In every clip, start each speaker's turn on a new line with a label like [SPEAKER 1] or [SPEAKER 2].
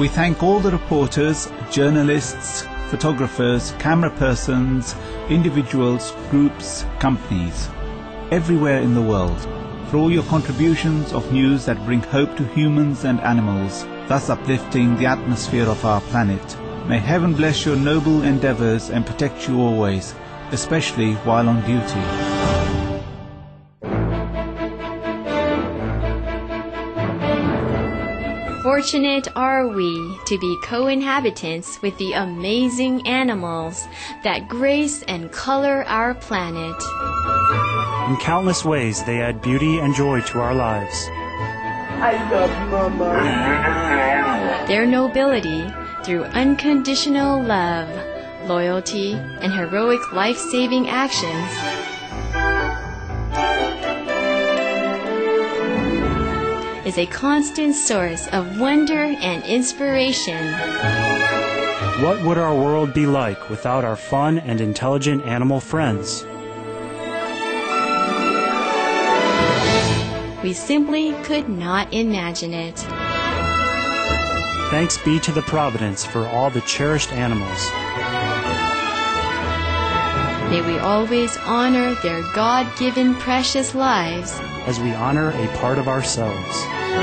[SPEAKER 1] We thank all the reporters, journalists, photographers, camera persons, individuals, groups, companies, everywhere in the world, for all your contributions of news that bring hope to humans and animals, thus uplifting the atmosphere of our planet. May heaven bless your noble endeavors and protect you always, especially while on duty.
[SPEAKER 2] Fortunate are we to be co-inhabitants with the amazing animals that grace and color our planet.
[SPEAKER 3] In countless ways, they add beauty and joy to our lives.
[SPEAKER 4] I love Mama.
[SPEAKER 2] Their nobility, through unconditional love, loyalty, and heroic life-saving actions, is a constant source of wonder and inspiration.
[SPEAKER 3] What would our world be like without our fun and intelligent animal friends?
[SPEAKER 2] We simply could not imagine it.
[SPEAKER 3] Thanks be to the Providence for all the cherished animals.
[SPEAKER 2] May we always honor their God-given precious lives
[SPEAKER 3] as we honor a part of ourselves.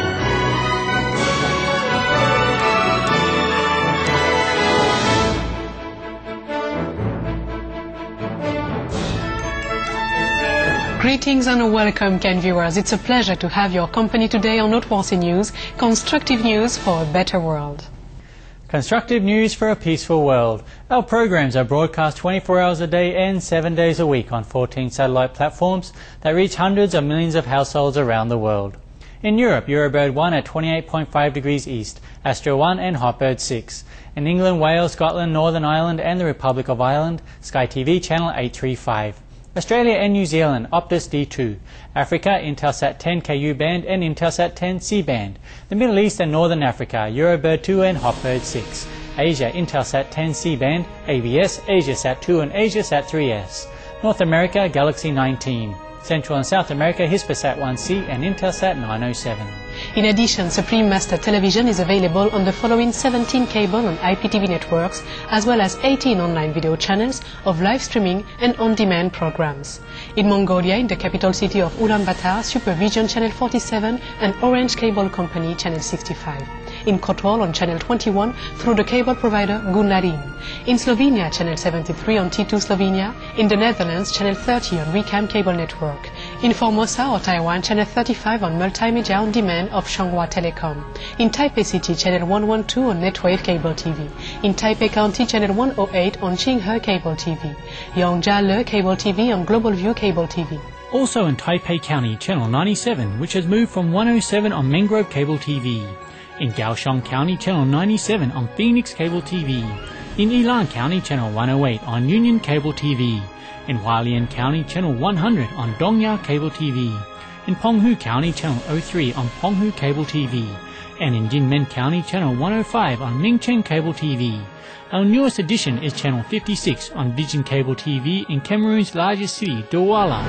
[SPEAKER 5] Greetings and welcome, Ken viewers. It's a pleasure to have your company today on Noteworthy News, constructive news for a better world.
[SPEAKER 6] Constructive news for a peaceful world. Our programs are broadcast 24 hours a day and 7 days a week on 14 satellite platforms that reach hundreds of millions of households around the world. In Europe, Eurobird 1 at 28.5 degrees east, Astro 1 and Hotbird 6. In England, Wales, Scotland, Northern Ireland and the Republic of Ireland, Sky TV channel 835. Australia and New Zealand, Optus D2. Africa, Intelsat 10 KU band and Intelsat 10 C band. The Middle East and Northern Africa, Eurobird 2 and Hotbird 6. Asia, Intelsat 10 C band, ABS, AsiaSat 2 and AsiaSat 3S. North America, Galaxy 19. Central and South America, Hispasat 1C and Intelsat 907.
[SPEAKER 5] In addition, Supreme Master Television is available on the following 17 cable and IPTV networks, as well as 18 online video channels of live streaming and on-demand programs. In Mongolia, in the capital city of Ulaanbaatar, Supervision Channel 47 and Orange Cable Company Channel 65. In Kotor on Channel 21 through the cable provider Gunarin. In Slovenia, Channel 73 on T2 Slovenia. In the Netherlands, Channel 30 on Recam Cable Network. In Formosa or Taiwan, Channel 35 on Multimedia On Demand of Shanghua Telecom. In Taipei City, Channel 112 on Netwave Cable TV. In Taipei County, Channel 108 on Qinghe Cable TV. Yongjia Cable TV on Global View Cable TV.
[SPEAKER 6] Also in Taipei County, Channel 97, which has moved from 107 on Mangrove Cable TV. In Kaohsiung County, Channel 97 on Phoenix Cable TV. In Yilan County, Channel 108 on Union Cable TV. In Hualien County, Channel 100 on Dongya Cable TV. In Penghu County, Channel 03 on Penghu Cable TV. And in Jinmen County, Channel 105 on Mingchen Cable TV. Our newest addition is Channel 56 on Vision Cable TV in Cameroon's largest city, Douala.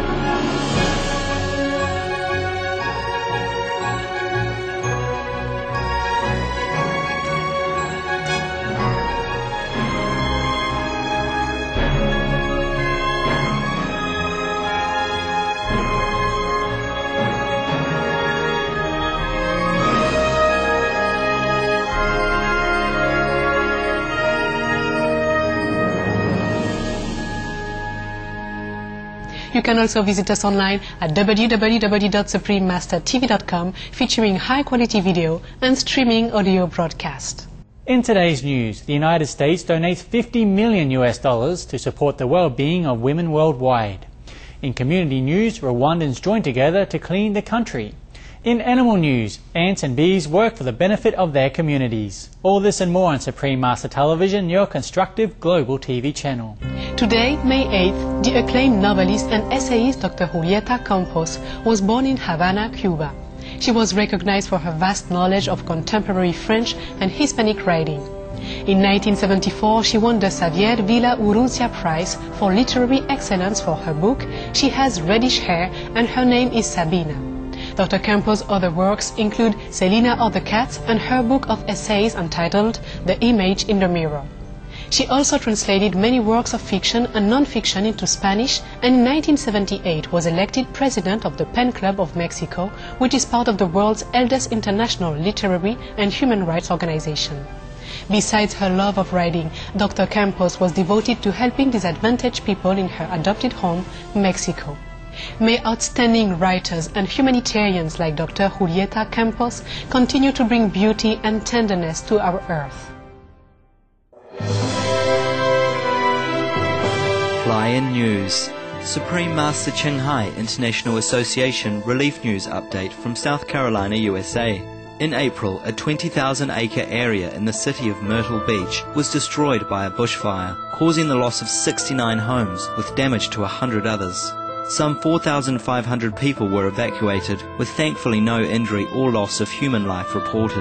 [SPEAKER 5] You can also visit us online at www.suprememastertv.com, featuring high-quality video and streaming audio broadcast.
[SPEAKER 6] In today's news, the United States donates $50 million to support the well-being of women worldwide. In community news, Rwandans join together to clean the country. In animal news, ants and bees work for the benefit of their communities. All this and more on Supreme Master Television, your constructive global TV channel.
[SPEAKER 5] Today, May 8th, the acclaimed novelist and essayist Dr. Julieta Campos was born in Havana, Cuba. She was recognized for her vast knowledge of contemporary French and Hispanic writing. In 1974, she won the Xavier Villa Urrutia Prize for Literary Excellence for her book She Has Reddish Hair and Her Name is Sabina. Dr. Campos' other works include Selina or the Cat and her book of essays entitled The Image in the Mirror. She also translated many works of fiction and non-fiction into Spanish, and in 1978 was elected president of the Pen Club of Mexico, which is part of the world's eldest international literary and human rights organization. Besides her love of writing, Dr. Campos was devoted to helping disadvantaged people in her adopted home, Mexico. May outstanding writers and humanitarians like Dr. Julieta Campos continue to bring beauty and tenderness to our earth.
[SPEAKER 4] Fly-in news. Supreme Master Ching Hai International Association Relief News update from South Carolina, USA. In April, a 20,000-acre area in the city of Myrtle Beach was destroyed by a bushfire, causing the loss of 69 homes with damage to 100 others. Some 4,500 people were evacuated, with thankfully no injury or loss of human life reported.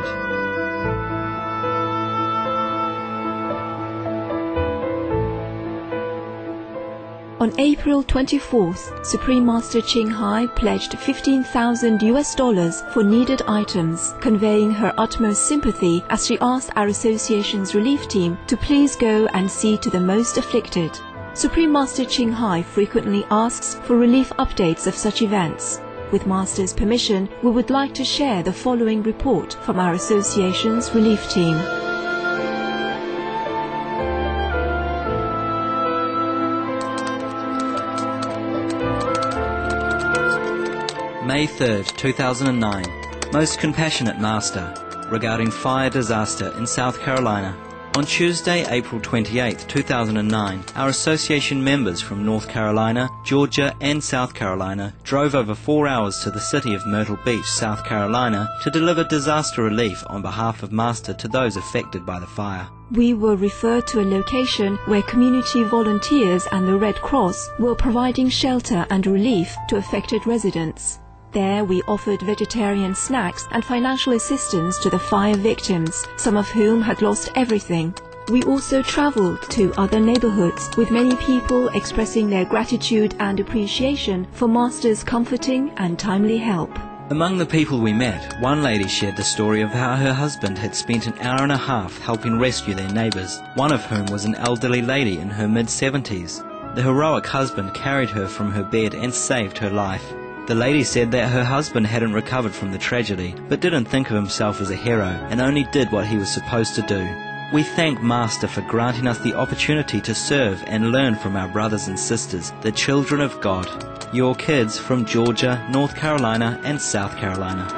[SPEAKER 7] On April 24th, Supreme Master Ching Hai pledged $15,000 for needed items, conveying her utmost sympathy as she asked our association's relief team to please go and see to the most afflicted. Supreme Master Ching Hai frequently asks for relief updates of such events. With Master's permission, we would like to share the following report from our association's relief team.
[SPEAKER 4] May 3rd, 2009. Most Compassionate Master, regarding fire disaster in South Carolina. On Tuesday, April 28, 2009, our association members from North Carolina, Georgia and South Carolina drove over 4 hours to the city of Myrtle Beach, South Carolina to deliver disaster relief on behalf of Master to those affected by the fire.
[SPEAKER 7] We were referred to a location where community volunteers and the Red Cross were providing shelter and relief to affected residents. There we offered vegetarian snacks and financial assistance to the fire victims, some of whom had lost everything. We also traveled to other neighborhoods, with many people expressing their gratitude and appreciation for Master's comforting and timely help.
[SPEAKER 4] Among the people we met, one lady shared the story of how her husband had spent an hour and a half helping rescue their neighbors, one of whom was an elderly lady in her mid-70s. The heroic husband carried her from her bed and saved her life. The lady said that her husband hadn't recovered from the tragedy, but didn't think of himself as a hero and only did what he was supposed to do. We thank Master for granting us the opportunity to serve and learn from our brothers and sisters, the children of God. Your kids from Georgia, North Carolina and South Carolina.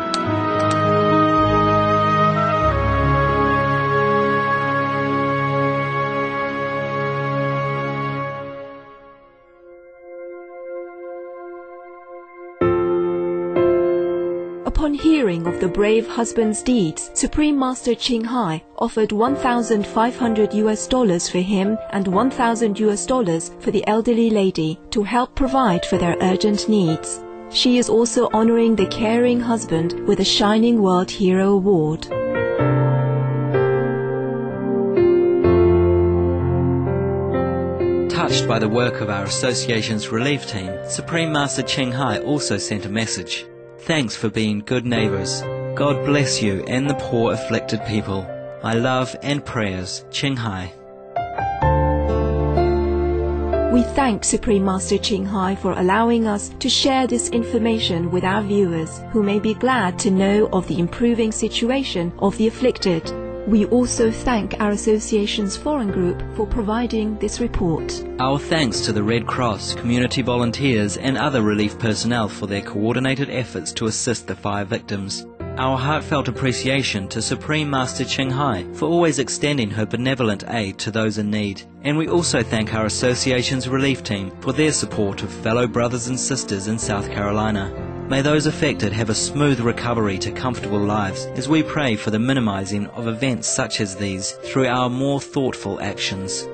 [SPEAKER 7] Upon hearing of the brave husband's deeds, Supreme Master Ching Hai offered $1,500 for him and $1,000 for the elderly lady to help provide for their urgent needs. She is also honoring the caring husband with a Shining World Hero Award.
[SPEAKER 4] Touched by the work of our association's relief team, Supreme Master Ching Hai also sent a message. Thanks for being good neighbors. God bless you and the poor afflicted people. I love and prayers, Ching Hai.
[SPEAKER 7] We thank Supreme Master Ching Hai for allowing us to share this information with our viewers, who may be glad to know of the improving situation of the afflicted. We also thank our association's foreign group for providing this report.
[SPEAKER 4] Our thanks to the Red Cross, community volunteers and other relief personnel for their coordinated efforts to assist the fire victims. Our heartfelt appreciation to Supreme Master Ching Hai for always extending her benevolent aid to those in need. And we also thank our association's relief team for their support of fellow brothers and sisters in South Carolina. May those affected have a smooth recovery to comfortable lives as we pray for the minimizing of events such as these through our more thoughtful actions.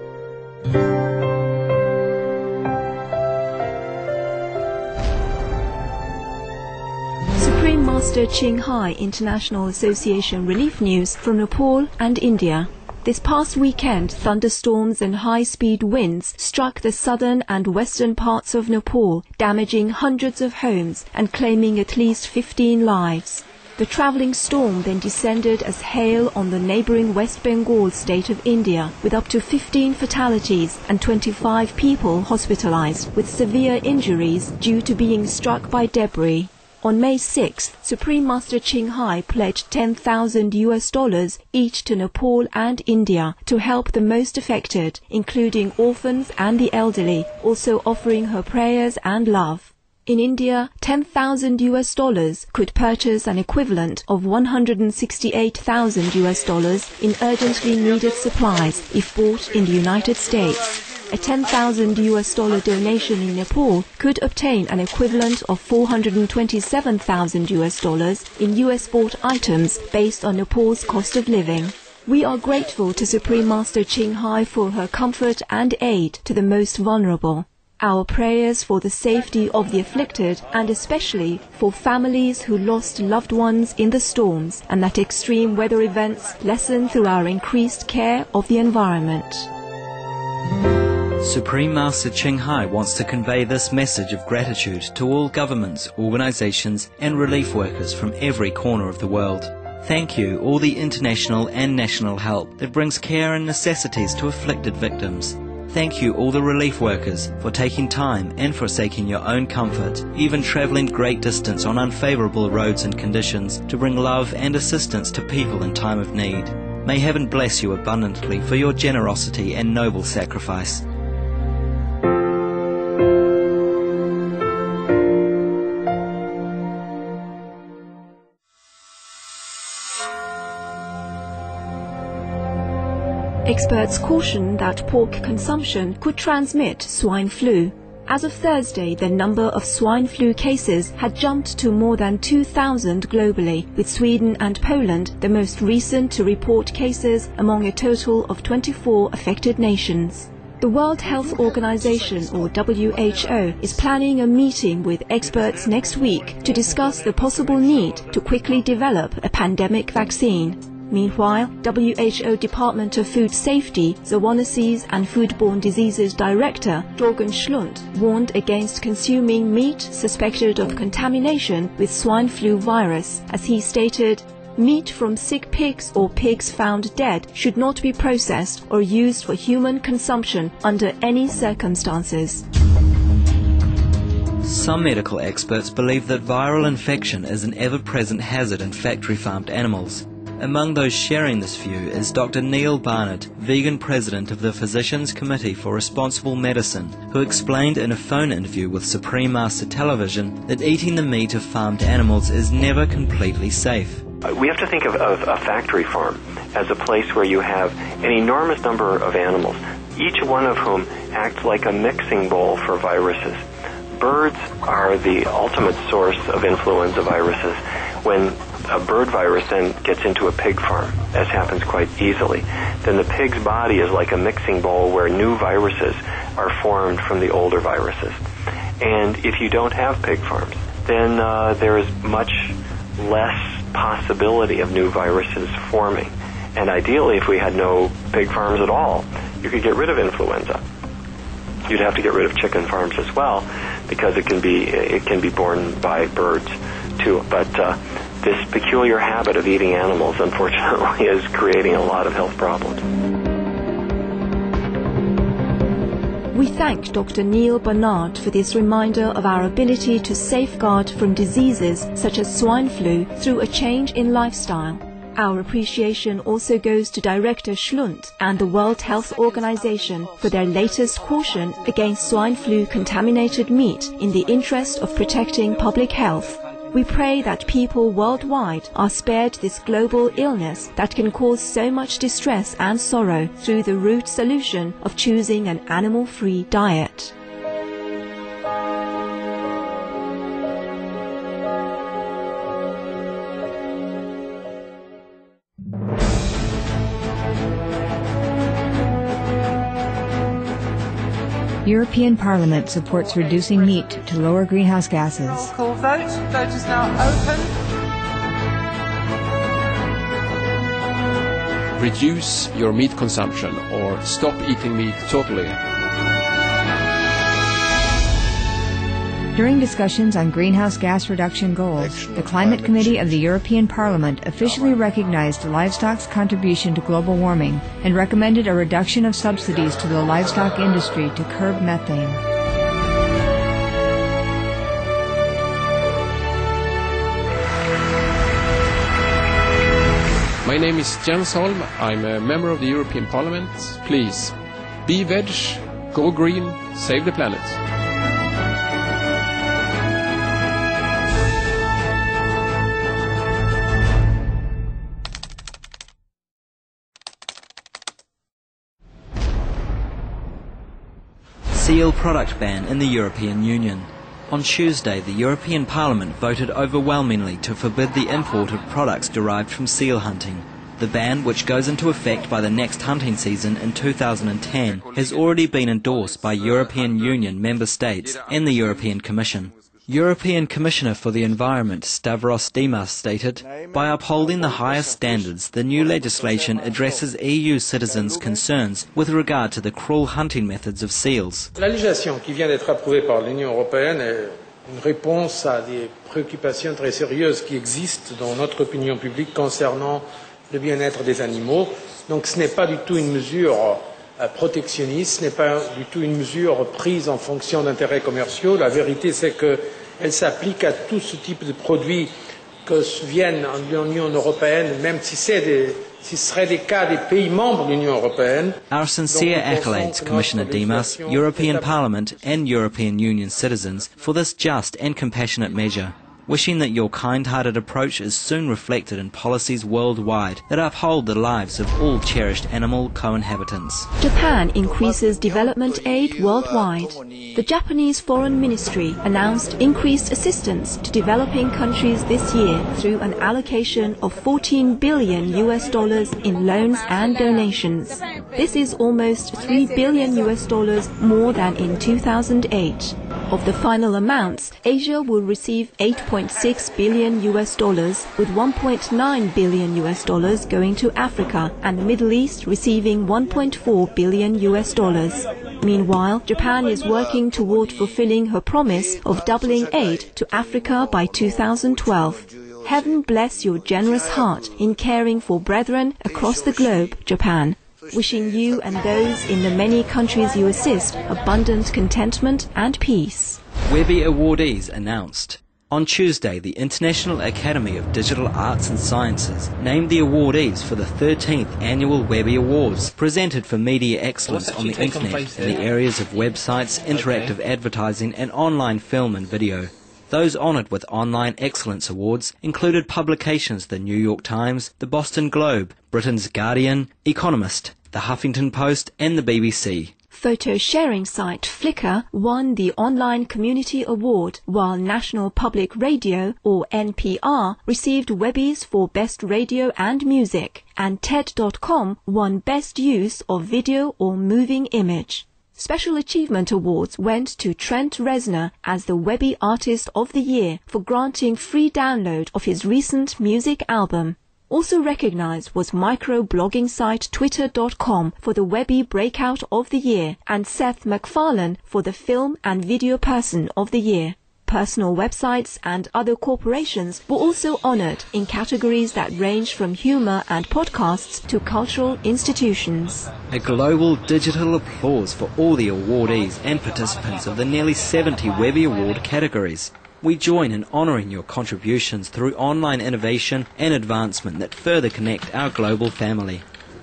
[SPEAKER 7] Supreme Master Ching Hai International Association Relief News from Nepal and India. This past weekend, thunderstorms and high-speed winds struck the southern and western parts of Nepal, damaging hundreds of homes and claiming at least 15 lives. The travelling storm then descended as hail on the neighbouring West Bengal state of India, with up to 15 fatalities and 25 people hospitalised with severe injuries due to being struck by debris. On May 6th, Supreme Master Ching Hai pledged $10,000 each to Nepal and India to help the most affected, including orphans and the elderly, also offering her prayers and love. In India, $10,000 could purchase an equivalent of $168,000 in urgently needed supplies if bought in the United States. A $10,000 donation in Nepal could obtain an equivalent of $427,000 in US bought items based on Nepal's cost of living. We are grateful to Supreme Master Ching Hai for her comfort and aid to the most vulnerable. Our prayers for the safety of the afflicted and especially for families who lost loved ones in the storms, and that extreme weather events lessen through our increased care of the environment.
[SPEAKER 4] Supreme Master Ching Hai wants to convey this message of gratitude to all governments, organizations and relief workers from every corner of the world. Thank you all the international and national help that brings care and necessities to afflicted victims. Thank you all the relief workers for taking time and forsaking your own comfort, even travelling great distance on unfavourable roads and conditions to bring love and assistance to people in time of need. May heaven bless you abundantly for your generosity and noble sacrifice.
[SPEAKER 7] Experts caution that pork consumption could transmit swine flu. As of Thursday, the number of swine flu cases had jumped to more than 2,000 globally, with Sweden and Poland the most recent to report cases among a total of 24 affected nations. The World Health Organization, or WHO, is planning a meeting with experts next week to discuss the possible need to quickly develop a pandemic vaccine. Meanwhile, WHO Department of Food Safety, Zoonosis and Foodborne Diseases Director Jorgen Schlund warned against consuming meat suspected of contamination with swine flu virus, as he stated, "Meat from sick pigs or pigs found dead should not be processed or used for human consumption under any circumstances."
[SPEAKER 4] Some medical experts believe that viral infection is an ever-present hazard in factory-farmed animals. Among those sharing this view is Dr. Neil Barnard, vegan president of the Physicians Committee for Responsible Medicine, who explained in a phone interview with Supreme Master Television that eating the meat of farmed animals is never completely safe.
[SPEAKER 8] We have to think of a factory farm as a place where you have an enormous number of animals, each one of whom acts like a mixing bowl for viruses. Birds are the ultimate source of influenza viruses. When a bird virus then gets into a pig farm, as happens quite easily, then the pig's body is like a mixing bowl where new viruses are formed from the older viruses. And if you don't have pig farms, then there is much less possibility of new viruses forming. And ideally, if we had no pig farms at all, you could get rid of influenza. You'd have to get rid of chicken farms as well, because it can be borne by birds too. But this peculiar habit of eating animals, unfortunately, is creating a lot of health problems.
[SPEAKER 7] We thank Dr. Neil Barnard for this reminder of our ability to safeguard from diseases such as swine flu through a change in lifestyle. Our appreciation also goes to Director Schlund and the World Health Organization for their latest caution against swine flu contaminated meat in the interest of protecting public health. We pray that people worldwide are spared this global illness that can cause so much distress and sorrow through the root solution of choosing an animal-free diet.
[SPEAKER 9] European Parliament supports reducing meat to lower greenhouse gases.
[SPEAKER 10] Roll call vote. Vote is now open. reduce your meat consumption or stop eating meat totally.
[SPEAKER 9] During discussions on greenhouse gas reduction goals, the Climate Committee of the European Parliament officially recognized livestock's contribution to global warming and recommended a reduction of subsidies to the livestock industry to curb methane.
[SPEAKER 10] My name is Jens Holm. I'm a member of the European Parliament. Please, be veg, go green, save the planet.
[SPEAKER 4] Seal product ban in the European Union. On Tuesday, the European Parliament voted overwhelmingly to forbid the import of products derived from seal hunting. The ban, which goes into effect by the next hunting season in 2010, has already been endorsed by European Union member states and the European Commission. European Commissioner for the Environment Stavros Dimas stated, "By upholding the highest standards, the new legislation addresses EU citizens' concerns with regard to the cruel hunting methods of seals."
[SPEAKER 11] La législation qui vient d'être approuvée par l'Union européenne est une réponse à des préoccupations très sérieuses qui existent dans notre opinion publique concernant le bien-être des animaux. Donc ce n'est pas du tout une mesure protectionniste, ce n'est pas du tout une mesure prise en fonction d'intérêts commerciaux. La vérité, c'est qu'elle s'applique à tout ce type de produits que viennent de l'Union européenne, même si ce seraient des cas des pays membres de l'Union européenne.
[SPEAKER 4] Our sincere accolades, Commissioner Dimas, European Parliament and European Union citizens for this just and compassionate measure. Wishing that your kind-hearted approach is soon reflected in policies worldwide that uphold the lives of all cherished animal co-inhabitants.
[SPEAKER 7] Japan increases development aid worldwide. The Japanese Foreign Ministry announced increased assistance to developing countries this year through an allocation of $14 billion in loans and donations. This is almost $3 billion more than in 2008. Of the final amounts, Asia will receive $8.6 billion, with $1.9 billion going to Africa, and the Middle East receiving $1.4 billion. Meanwhile, Japan is working toward fulfilling her promise of doubling aid to Africa by 2012. Heaven bless your generous heart in caring for brethren across the globe, Japan. Wishing you and those in the many countries you assist abundant contentment and peace.
[SPEAKER 4] Webby awardees announced. On Tuesday, the International Academy of Digital Arts and Sciences named the awardees for the 13th Annual Webby Awards, presented for media excellence on the internet in the areas of websites, interactive advertising and online film and video. Those honoured with Online Excellence Awards included publications The New York Times, The Boston Globe, Britain's Guardian, Economist, The Huffington Post and the BBC.
[SPEAKER 7] Photo sharing site Flickr won the Online Community Award, while National Public Radio, or NPR, received Webbies for Best Radio and Music, and TED.com won Best Use of Video or Moving Image. Special Achievement Awards went to Trent Reznor as the Webby Artist of the Year for granting free download of his recent music album. Also recognized was microblogging site Twitter.com for the Webby Breakout of the Year and Seth MacFarlane for the Film and Video Person of the Year. Personal websites and other corporations were also honored in categories that range from humor and podcasts to cultural institutions.
[SPEAKER 4] A global digital applause for all the awardees and participants of the nearly 70 Webby Award categories. We join in honouring your contributions through online innovation and advancement that further connect our global family.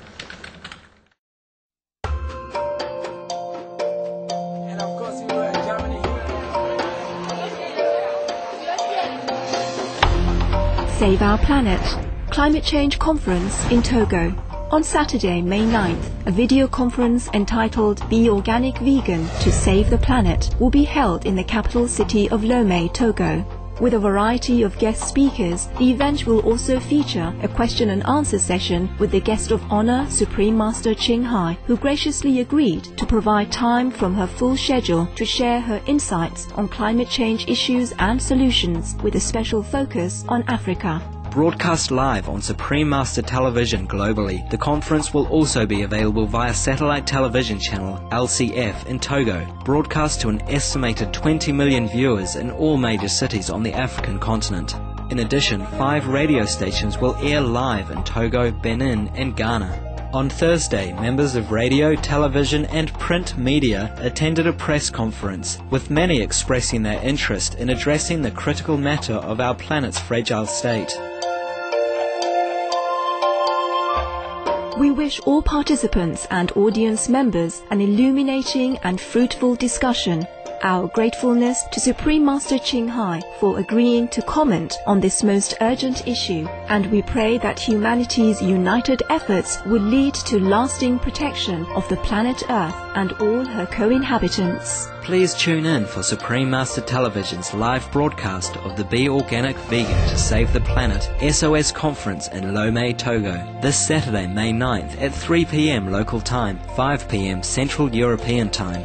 [SPEAKER 7] Save Our Planet. Climate Change Conference in Togo. On Saturday, May 9th, a video conference entitled Be Organic Vegan to Save the Planet will be held in the capital city of Lomé, Togo. With a variety of guest speakers, the event will also feature a question and answer session with the guest of honor, Supreme Master Ching Hai, who graciously agreed to provide time from her full schedule to share her insights on climate change issues and solutions, with a special focus on Africa.
[SPEAKER 4] Broadcast live on Supreme Master Television globally, the conference will also be available via satellite television channel LCF in Togo, broadcast to an estimated 20 million viewers in all major cities on the African continent. In addition, 5 radio stations will air live in Togo, Benin and Ghana. On Thursday, members of radio, television and print media attended a press conference, with many expressing their interest in addressing the critical matter of our planet's fragile state.
[SPEAKER 7] We wish all participants and audience members an illuminating and fruitful discussion. Our gratefulness to Supreme Master Ching Hai for agreeing to comment on this most urgent issue, and we pray that humanity's united efforts will lead to lasting protection of the planet Earth and all her co-inhabitants.
[SPEAKER 4] Please tune in for Supreme Master Television's live broadcast of the Be Organic Vegan to Save the Planet SOS Conference in Lomé, Togo, this Saturday, May 9th at 3 p.m. local time, 5 p.m. Central European time.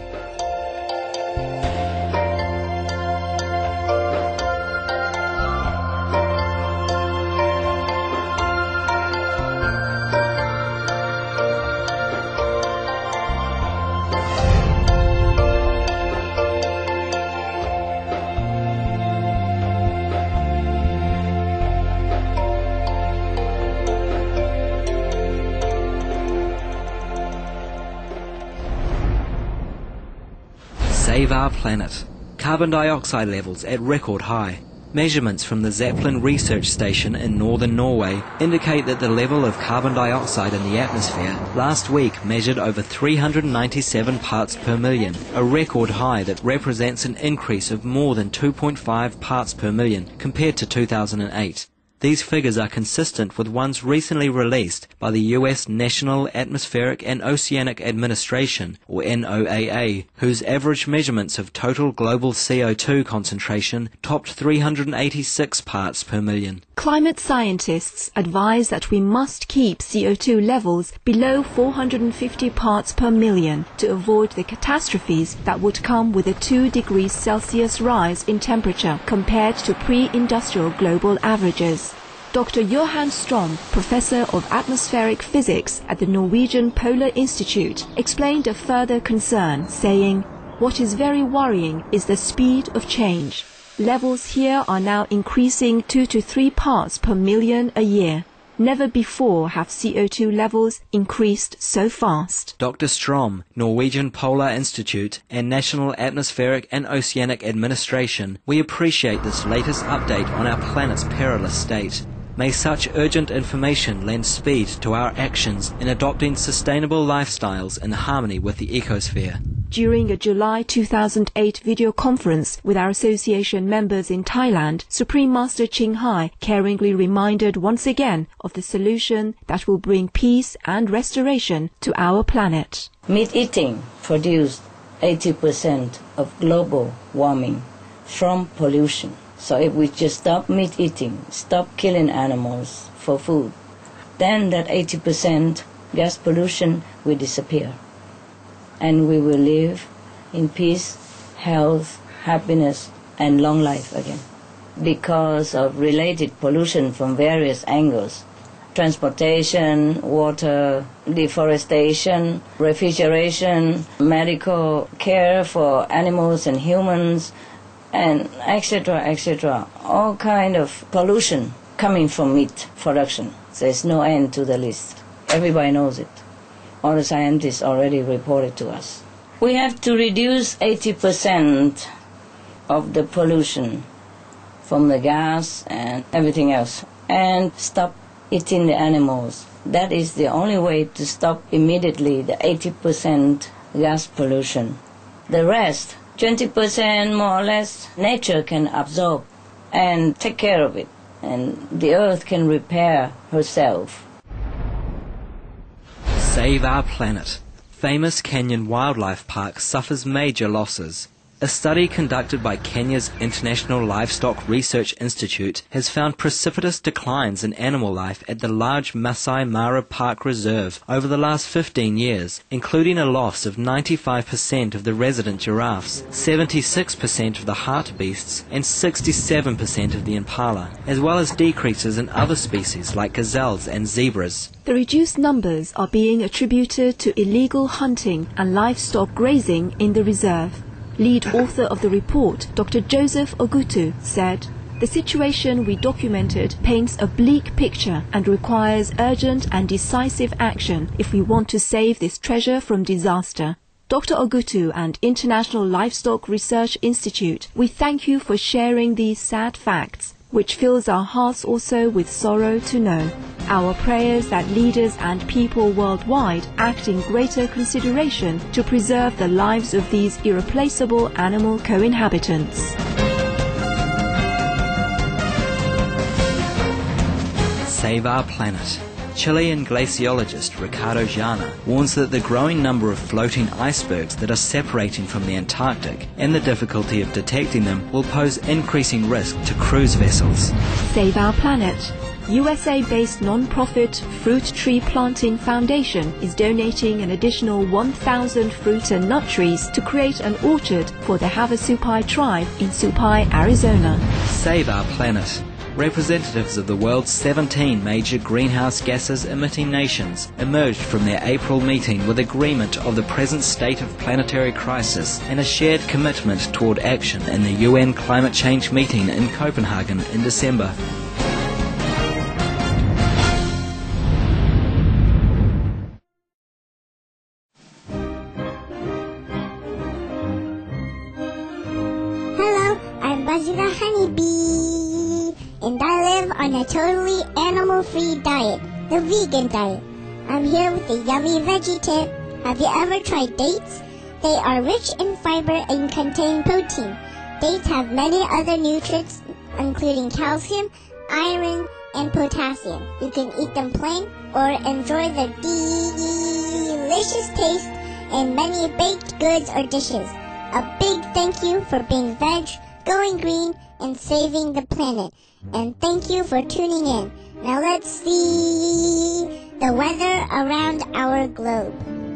[SPEAKER 4] Save our planet. Carbon dioxide levels at record high. Measurements from the Zeppelin Research Station in northern Norway indicate that the level of carbon dioxide in the atmosphere last week measured over 397 parts per million, a record high that represents an increase of more than 2.5 parts per million compared to 2008. These figures are consistent with ones recently released by the US National Atmospheric and Oceanic Administration, or NOAA, whose average measurements of total global CO2 concentration topped 386 parts per million.
[SPEAKER 7] Climate scientists advise that we must keep CO2 levels below 450 parts per million to avoid the catastrophes that would come with a 2 degrees Celsius rise in temperature compared to pre-industrial global averages. Dr. Johan Strom, Professor of Atmospheric Physics at the Norwegian Polar Institute, explained a further concern, saying, "What is very worrying is the speed of change. Levels here are now increasing 2 to 3 parts per million a year. Never before have CO2 levels increased so fast."
[SPEAKER 4] Dr. Strom, Norwegian Polar Institute and National Atmospheric and Oceanic Administration, we appreciate this latest update on our planet's perilous state. May such urgent information lend speed to our actions in adopting sustainable lifestyles in harmony with the ecosphere.
[SPEAKER 7] During a July 2008 video conference with our association members in Thailand, Supreme Master Ching Hai caringly reminded once again of the solution that will bring peace and restoration to our planet.
[SPEAKER 12] Meat eating produced 80% of global warming from pollution. So if we just stop meat eating, stop killing animals for food, then that 80% gas pollution will disappear. And we will live in peace, health, happiness, and long life again. Because of related pollution from various angles, transportation, water, deforestation, refrigeration, medical care for animals and humans, and etc., all kind of pollution coming from meat production. There's no end to the list. Everybody knows it. All the scientists already reported to us. We have to reduce 80% of the pollution from the gas and everything else, and stop eating the animals. That is the only way to stop immediately the 80% gas pollution. The rest, 20% more or less, nature can absorb and take care of it, and the earth can repair herself.
[SPEAKER 4] Save our planet. Famous Canyon Wildlife Park suffers major losses. A study conducted by Kenya's International Livestock Research Institute has found precipitous declines in animal life at the large Masai Mara Park Reserve over the last 15 years, including a loss of 95% of the resident giraffes, 76% of the hartebeests, and 67% of the impala, as well as decreases in other species like gazelles and zebras.
[SPEAKER 7] The reduced numbers are being attributed to illegal hunting and livestock grazing in the reserve. Lead author of the report, Dr. Joseph Ogutu, said, "The situation we documented paints a bleak picture and requires urgent and decisive action if we want to save this treasure from disaster." Dr. Ogutu and International Livestock Research Institute, we thank you for sharing these sad facts, which fills our hearts also with sorrow to know. Our prayers that leaders and people worldwide act in greater consideration to preserve the lives of these irreplaceable animal co-inhabitants.
[SPEAKER 4] Save our planet. Chilean glaciologist Ricardo Jana warns that the growing number of floating icebergs that are separating from the Antarctic and the difficulty of detecting them will pose increasing risk to cruise vessels.
[SPEAKER 7] Save our planet. USA-based non-profit Fruit Tree Planting Foundation is donating an additional 1,000 fruit and nut trees to create an orchard for the Havasupai tribe in Supai, Arizona.
[SPEAKER 4] Save our planet. Representatives of the world's 17 major greenhouse gases emitting nations emerged from their April meeting with agreement of the present state of planetary crisis and a shared commitment toward action in the UN climate change meeting in Copenhagen in December.
[SPEAKER 13] Hello, I'm Buzzy the Honeybee, and I live on a totally animal-free diet, the vegan diet. I'm here with a yummy veggie tip. Have you ever tried dates? They are rich in fiber and contain protein. Dates have many other nutrients, including calcium, iron, and potassium. You can eat them plain or enjoy the delicious taste in many baked goods or dishes. A big thank you for being veg, going green, and saving the planet. And thank you for tuning in. Now let's see the weather around our globe.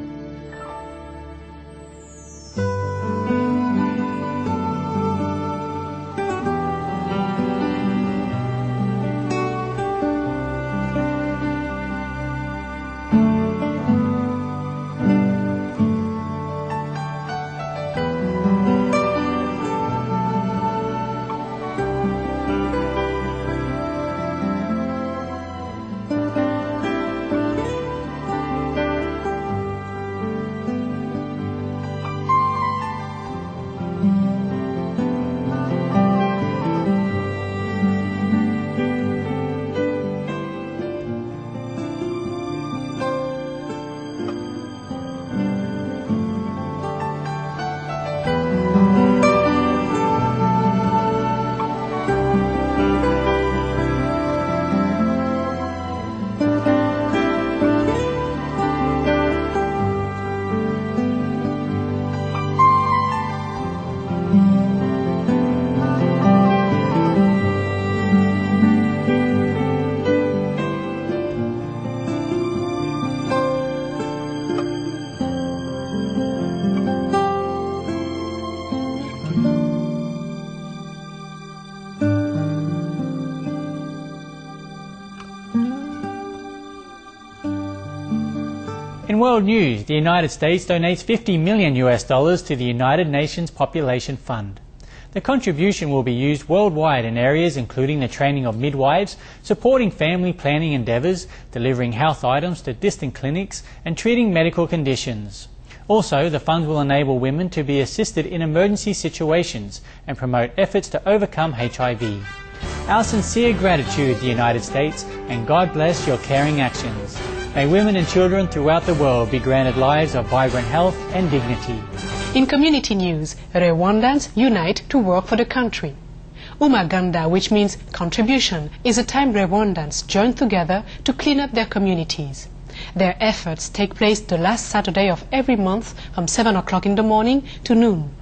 [SPEAKER 6] In world news, the United States donates $50 million to the United Nations Population Fund. The contribution will be used worldwide in areas including the training of midwives, supporting family planning endeavours, delivering health items to distant clinics, and treating medical conditions. Also, the fund will enable women to be assisted in emergency situations and promote efforts to overcome HIV. Our sincere gratitude, the United States, and God bless your caring actions. May women and children throughout the world be granted lives of vibrant health and dignity.
[SPEAKER 5] In community news, Rwandans unite to work for the country. Umaganda, which means contribution, is a time Rwandans join together to clean up their communities. Their efforts take place the last Saturday of every month from 7 o'clock in the morning to noon.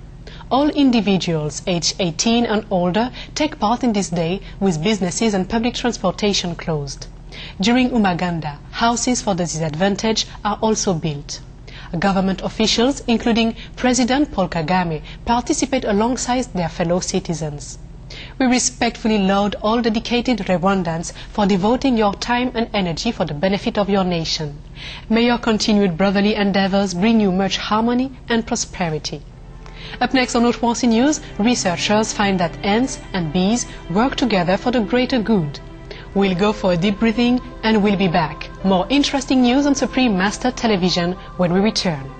[SPEAKER 5] All individuals aged 18 and older take part in this day, with businesses and public transportation closed. During Umaganda, houses for the disadvantaged are also built. Government officials, including President Paul Kagame, participate alongside their fellow citizens. We respectfully laud all dedicated Rwandans for devoting your time and energy for the benefit of your nation. May your continued brotherly endeavors bring you much harmony and prosperity. Up next on Haute-Uansy News, researchers find that ants and bees work together for the greater good. We'll go for a deep breathing and we'll be back. More interesting news on Supreme Master Television when we return.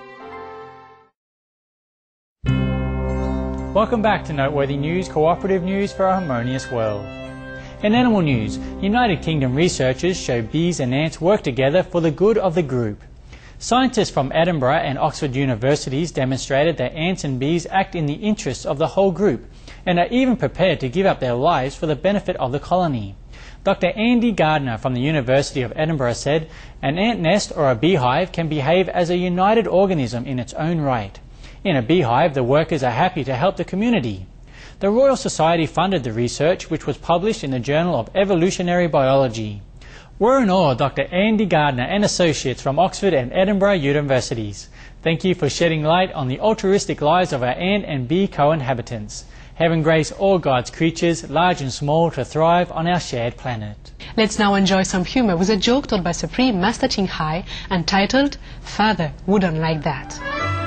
[SPEAKER 6] Welcome back to Noteworthy News, cooperative news for a harmonious world. In animal news, United Kingdom researchers show bees and ants work together for the good of the group. Scientists from Edinburgh and Oxford universities demonstrated that ants and bees act in the interests of the whole group and are even prepared to give up their lives for the benefit of the colony. Dr. Andy Gardner from the University of Edinburgh said, "An ant nest or a beehive can behave as a united organism in its own right. In a beehive, the workers are happy to help the community." The Royal Society funded the research, which was published in the Journal of Evolutionary Biology. We're in awe of Dr. Andy Gardner and associates from Oxford and Edinburgh universities. Thank you for shedding light on the altruistic lives of our ant and bee co-inhabitants. Heaven grace all God's creatures, large and small, to thrive on our shared planet.
[SPEAKER 5] Let's now enjoy some humor with a joke told by Supreme Master Ching Hai entitled, "Father Wouldn't Like That."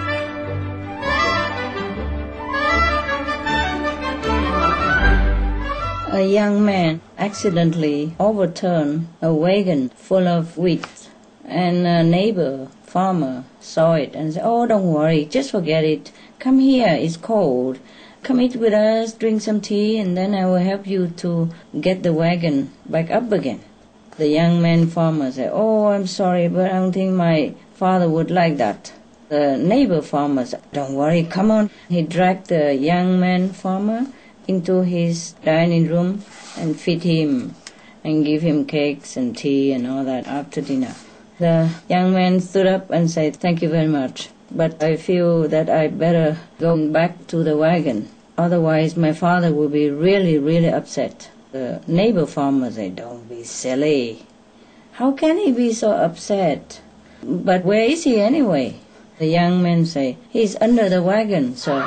[SPEAKER 12] A young man accidentally overturned a wagon full of wheat, and a neighbor farmer saw it and said, "Oh, don't worry, just forget it. Come here, it's cold. Come eat with us, drink some tea, and then I will help you to get the wagon back up again." The young man farmer said, "Oh, I'm sorry, but I don't think my father would like that." The neighbor farmer said, "Don't worry, come on." He dragged the young man farmer into his dining room and feed him and give him cakes and tea and all that after dinner. The young man stood up and said, "Thank you very much, but I feel that I better go back to the wagon. Otherwise my father will be really, really upset." The neighbor farmer said, "Don't be silly. How can he be so upset? But where is he anyway?" The young man said, "He's under the wagon, sir."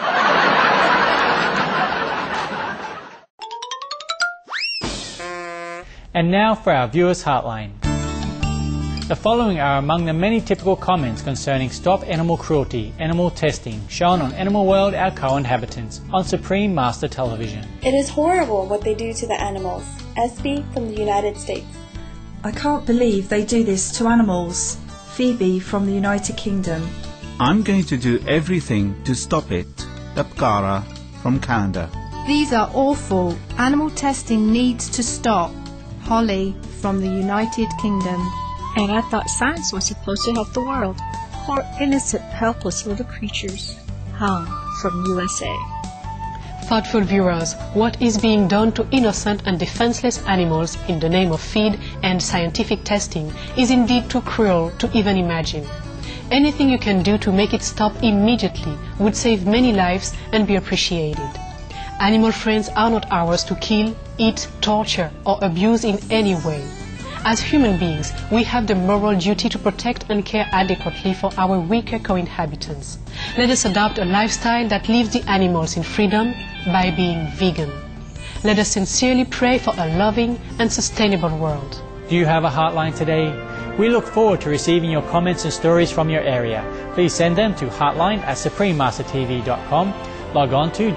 [SPEAKER 6] And now for our viewers' heartline. The following are among the many typical comments concerning stop animal cruelty, animal testing, shown on Animal World, our co-inhabitants, on Supreme Master Television.
[SPEAKER 14] It is horrible what they do to the animals. SB from the United States.
[SPEAKER 15] I can't believe they do this to animals. Phoebe from the United Kingdom.
[SPEAKER 1] I'm going to do everything to stop it. Dapkara from Canada.
[SPEAKER 16] These are awful. Animal testing needs to stop. Holly from the United Kingdom.
[SPEAKER 17] And I thought science was supposed to help the world. Poor innocent, helpless little creatures. Hung from USA.
[SPEAKER 5] Thoughtful viewers, what is being done to innocent and defenseless animals in the name of feed and scientific testing is indeed too cruel to even imagine. Anything you can do to make it stop immediately would save many lives and be appreciated. Animal friends are not ours to kill, eat, torture, or abuse in any way. As human beings, we have the moral duty to protect and care adequately for our weaker co-inhabitants. Let us adopt a lifestyle that leaves the animals in freedom by being vegan. Let us sincerely pray for a loving and sustainable world.
[SPEAKER 6] Do you have a heartline today? We look forward to receiving your comments and stories from your area. Please send them to heartline@suprememastertv.com. Log on to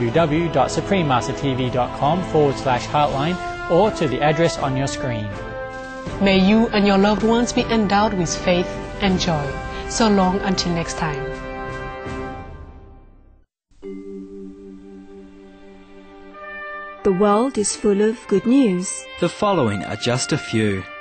[SPEAKER 6] www.suprememastertv.com/heartline or to the address on your screen.
[SPEAKER 5] May you and your loved ones be endowed with faith and joy. So long until next time.
[SPEAKER 7] The world is full of good news.
[SPEAKER 4] The following are just a few.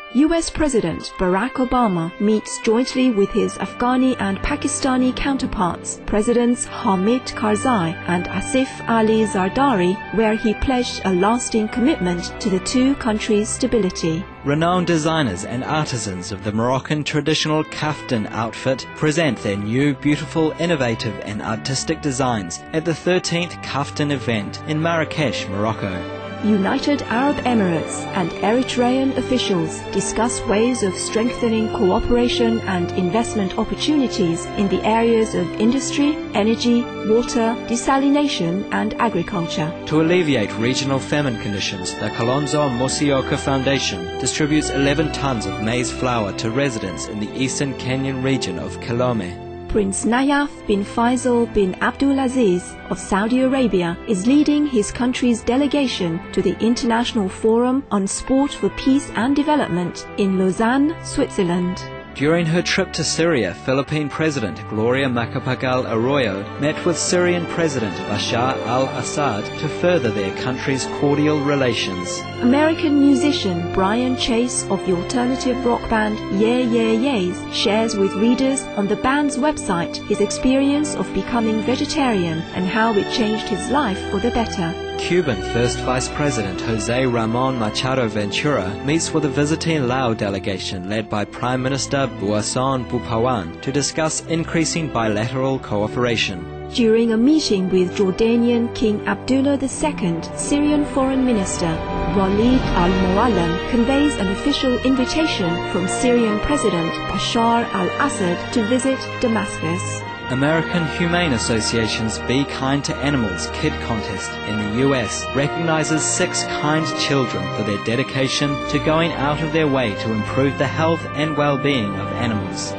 [SPEAKER 7] US President Barack Obama meets jointly with his Afghani and Pakistani counterparts, Presidents Hamid Karzai and Asif Ali Zardari, where he pledged a lasting commitment to the two countries' stability.
[SPEAKER 4] Renowned designers and artisans of the Moroccan traditional kaftan outfit present their new, beautiful, innovative and artistic designs at the 13th Kaftan event in Marrakesh, Morocco.
[SPEAKER 7] United Arab Emirates and Eritrean officials discuss ways of strengthening cooperation and investment opportunities in the areas of industry, energy, water, desalination and agriculture.
[SPEAKER 4] To alleviate regional famine conditions, the Kalonzo Musyoka Foundation distributes 11 tons of maize flour to residents in the eastern Kenyan region of Kilome.
[SPEAKER 7] Prince Nayef bin Faisal bin Abdulaziz of Saudi Arabia is leading his country's delegation to the International Forum on Sport for Peace and Development in Lausanne, Switzerland.
[SPEAKER 4] During her trip to Syria, Philippine President Gloria Macapagal Arroyo met with Syrian President Bashar al-Assad to further their country's cordial relations.
[SPEAKER 7] American musician Brian Chase of the alternative rock band Yeah Yeah Yeahs shares with readers on the band's website his experience of becoming vegetarian and how it changed his life for the better.
[SPEAKER 4] Cuban First Vice President Jose Ramon Machado Ventura meets with a visiting Lao delegation led by Prime Minister Buason Bupawan to discuss increasing bilateral cooperation.
[SPEAKER 7] During a meeting with Jordanian King Abdullah II, Syrian Foreign Minister Walid al-Muallim conveys an official invitation from Syrian President Bashar al-Assad to visit Damascus.
[SPEAKER 4] American Humane Association's Be Kind to Animals Kid Contest in the US recognizes 6 kind children for their dedication to going out of their way to improve the health and well-being of animals.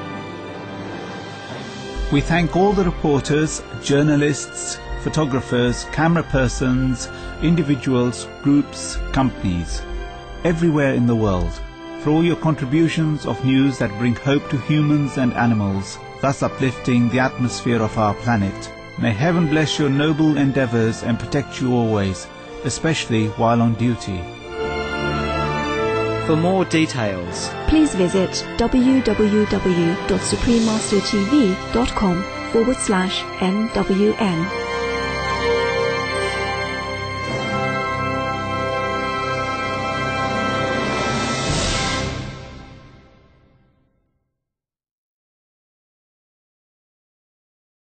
[SPEAKER 1] We thank all the reporters, journalists, photographers, camera persons, individuals, groups, companies, everywhere in the world, for all your contributions of news that bring hope to humans and animals, thus uplifting the atmosphere of our planet. May heaven bless your noble endeavors and protect you always, especially while on duty.
[SPEAKER 4] For more details,
[SPEAKER 7] please visit www.suprememastertv.com/NWN.